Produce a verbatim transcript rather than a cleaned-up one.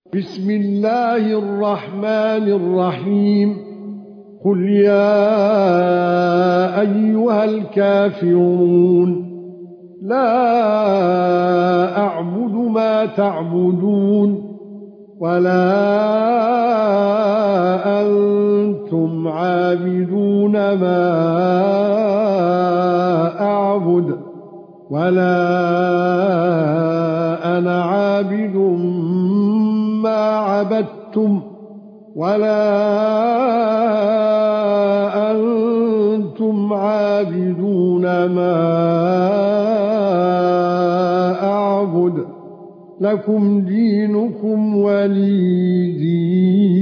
بسم الله الرحمن الرحيم قل يا ايها الكافرون لا اعبد ما تعبدون ولا انتم عابدون ما اعبد ولا انا عابد ما عبدتم ولا انتم عابدون ما اعبد لكم دينكم ولي دين